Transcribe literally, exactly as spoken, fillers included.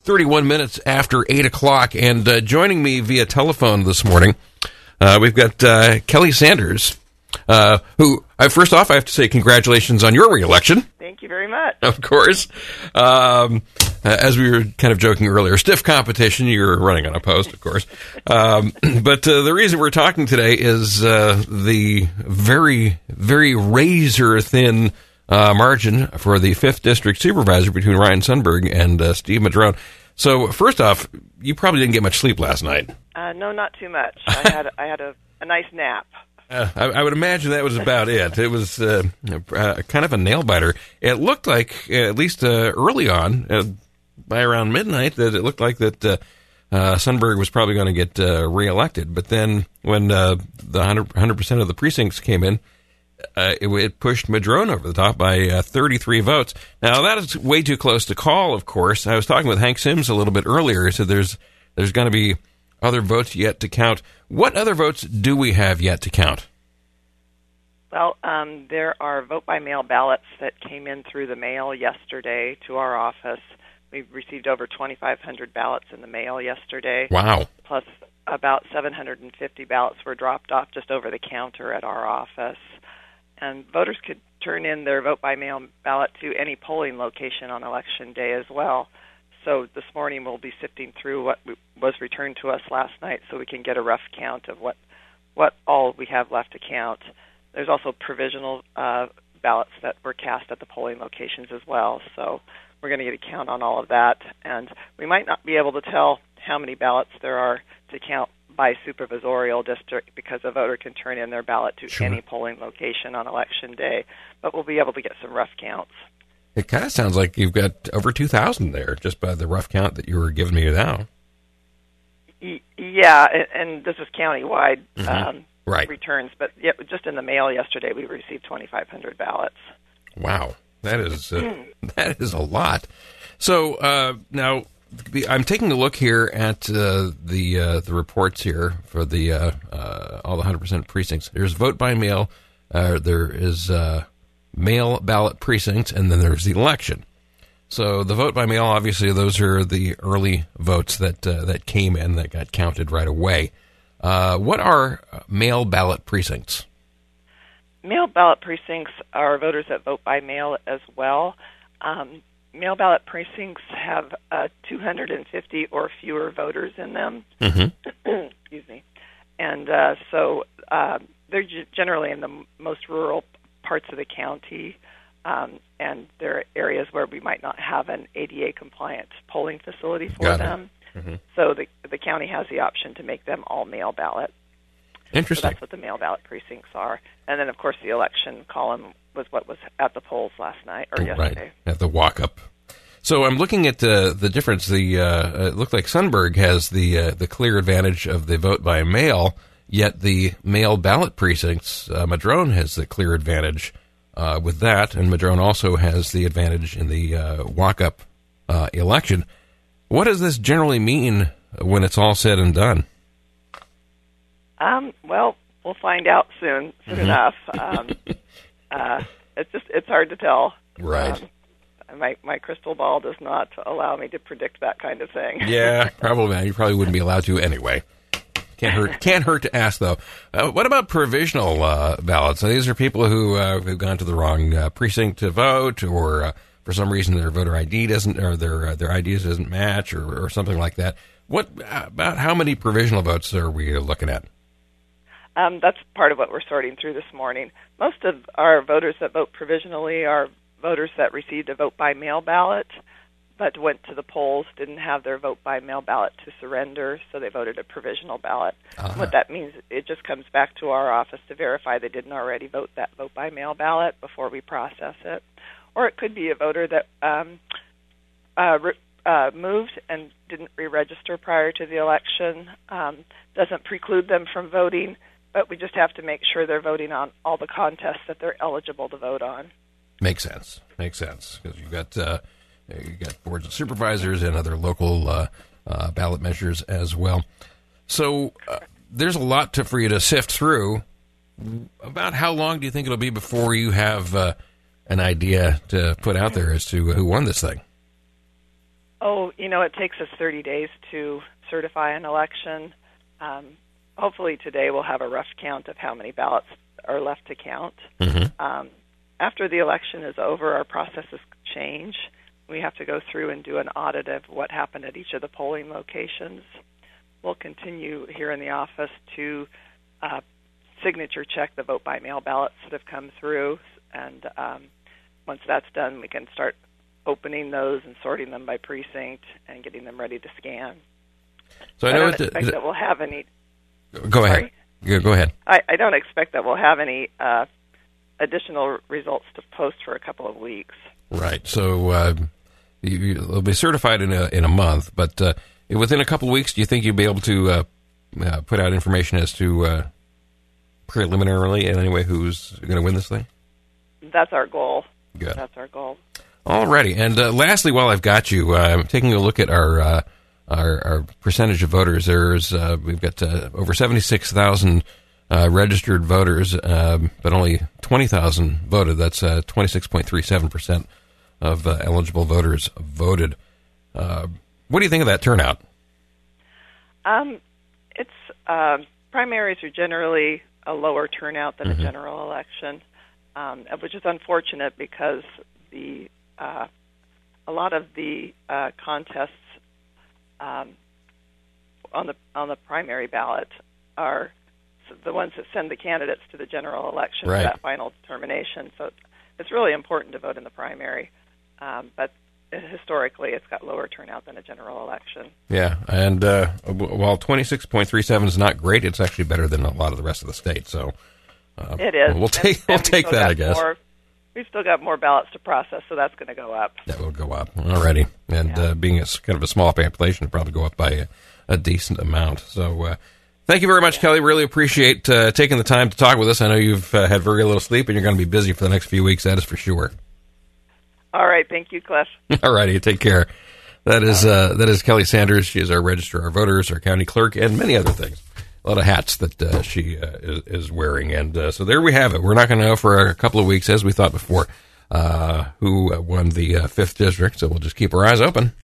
thirty-one minutes after eight o'clock, and uh, joining me via telephone this morning, uh, we've got uh, Kelly Sanders, uh, who, uh, first off, I have to say congratulations on your reelection. Thank you very much. Of course. Um, uh, as we were kind of joking earlier, stiff competition. You're running unopposed, of course. Um, but uh, the reason we're talking today is uh, the very, very razor-thin uh, margin for the fifth District Supervisor between Ryan Sundberg and uh, Steve Madrone. So, first off, you probably didn't get much sleep last night. Uh, no, not too much. I had I had a, a nice nap. Uh, I, I would imagine that was about it. It was uh, uh, kind of a nail-biter. It looked like, uh, at least uh, early on, uh, by around midnight, that it looked like that uh, uh, Sundberg was probably going to get uh, reelected. But then when uh, the one hundred percent of the precincts came in, uh, it, it pushed Madrone over the top by uh, thirty-three votes. Now, that is way too close to call, of course. I was talking with Hank Sims a little bit earlier. He said there's, there's going to be other votes yet to count. What other votes do we have yet to count? Well, um, there are vote-by-mail ballots that came in through the mail yesterday to our office. We received over twenty-five hundred ballots in the mail yesterday. Wow. Plus about seven hundred fifty ballots were dropped off just over the counter at our office. And voters could turn in their vote-by-mail ballot to any polling location on Election Day as well. So this morning we'll be sifting through what was returned to us last night so we can get a rough count of what, what all we have left to count. There's also provisional uh, ballots that were cast at the polling locations as well. So we're going to get a count on all of that. And we might not be able to tell how many ballots there are to count by supervisorial district because a voter can turn in their ballot to Sure. any polling location on Election Day. But we'll be able to get some rough counts. It kind of sounds like you've got over two thousand there, just by the rough count that you were giving me now. Yeah, and this is countywide Mm-hmm. um, right. returns. But yeah, just in the mail yesterday, we received twenty-five hundred ballots. Wow, that is uh, that is a lot. So uh, now I'm taking a look here at uh, the uh, the reports here for the uh, uh, all the one hundred percent precincts. There's vote by mail. Uh, there is uh, mail ballot precincts, and then there's the election. So the vote by mail, obviously, those are the early votes that uh, that came in that got counted right away. Uh, what are mail ballot precincts? Mail ballot precincts are voters that vote by mail as well. Um, mail ballot precincts have uh, two hundred fifty or fewer voters in them. Mm-hmm. Excuse me. And uh, so uh, they're g- generally in the m- most rural parts of the county, um, and there are areas where we might not have an A D A-compliant polling facility for Got it. them. Mm-hmm. So the the county has the option to make them all mail ballot. Interesting. So that's what the mail ballot precincts are. And then, of course, the election column was what was at the polls last night or yesterday. Right, at the walk-up. So I'm looking at the the difference. The uh, it looked like Sundberg has the uh, the clear advantage of the vote by mail, yet the mail ballot precincts, uh, Madrone has the clear advantage uh, with that, and Madrone also has the advantage in the uh, walk-up uh, election. What does this generally mean when it's all said and done? Um, well, we'll find out soon, soon Mm-hmm. enough. Um, uh, it's just it's hard to tell. Right. Um, my my crystal ball does not allow me to predict that kind of thing. Yeah, probably. You probably wouldn't be allowed to anyway. Can't hurt. Can't hurt to ask though. Uh, what about provisional uh, ballots? So these are people who uh, who've gone to the wrong uh, precinct to vote, or uh, for some reason their voter I D doesn't, or their uh, their I Ds doesn't match, or, or something like that. What about how many provisional votes are we looking at? Um, that's part of what we're sorting through this morning. Most of our voters that vote provisionally are voters that received a vote-by-mail ballot but went to the polls, didn't have their vote-by-mail ballot to surrender, so they voted a provisional ballot. Uh-huh. What that means, it just comes back to our office to verify they didn't already vote that vote-by-mail ballot before we process it. Or it could be a voter that um, uh, re- uh, moved and didn't re-register prior to the election. Um, doesn't preclude them from voting, but we just have to make sure they're voting on all the contests that they're eligible to vote on. Makes sense. Makes sense because you've got uh, you've got boards of supervisors and other local uh, uh, ballot measures as well. So uh, there's a lot to, for you to sift through. About how long do you think it'll be before you have uh, an idea to put out there as to who won this thing? Oh, you know, it takes us thirty days to certify an election. Um, hopefully today we'll have a rough count of how many ballots are left to count. Mm-hmm. Um, after the election is over, our processes change. We have to go through and do an audit of what happened at each of the polling locations. We'll continue here in the office to uh, signature check the vote-by-mail ballots that have come through, and um, once that's done, we can start opening those and sorting them by precinct and getting them ready to scan. So I I know don't it, expect it, that we'll have any. Go ahead. Sorry? Go, go ahead. I, I don't expect that we'll have any uh, additional results to post for a couple of weeks. Right. So uh, you, you, it'll be certified in a in a month, but uh, within a couple of weeks, do you think you'll be able to uh, uh, put out information as to uh, preliminarily, anyway, who's going to win this thing? That's our goal. Good. That's our goal. Alrighty. And uh, lastly, while I've got you, uh, I'm taking a look at our uh, our, our percentage of voters. There's uh, we've got uh, over seventy-six thousand uh, registered voters, um, but only twenty thousand voted. That's uh, twenty-six point three seven percent of uh, eligible voters voted. Uh, what do you think of that turnout? Um, it's uh, primaries are generally a lower turnout than Mm-hmm. a general election, um, which is unfortunate because the uh, a lot of the uh, contests um, on the on the primary ballot are the ones that send the candidates to the general election Right. for that final determination. So it's really important to vote in the primary, um, but historically it's got lower turnout than a general election. Yeah, and uh, while twenty-six point three seven is not great, it's actually better than a lot of the rest of the state. So uh, It is. We'll take And- we'll and we've take still that, got I guess. More, we've still got more ballots to process, so that's going to go up. That will go up already, and Yeah. uh, being a, s- kind of a small population, it'll probably go up by a, a decent amount. So, uh, thank you very much, Kelly. Really appreciate uh, taking the time to talk with us. I know you've uh, had very little sleep, and you're going to be busy for the next few weeks. That is for sure. All right, thank you, Cliff. All righty, take care. That is uh, that is Kelly Sanders. She is our registrar of voters, our county clerk, and many other things. A lot of hats that uh, she uh, is, is wearing, and uh, so there we have it. We're not going to know for a couple of weeks, as we thought before, uh, who won the uh, fifth district. So we'll just keep our eyes open.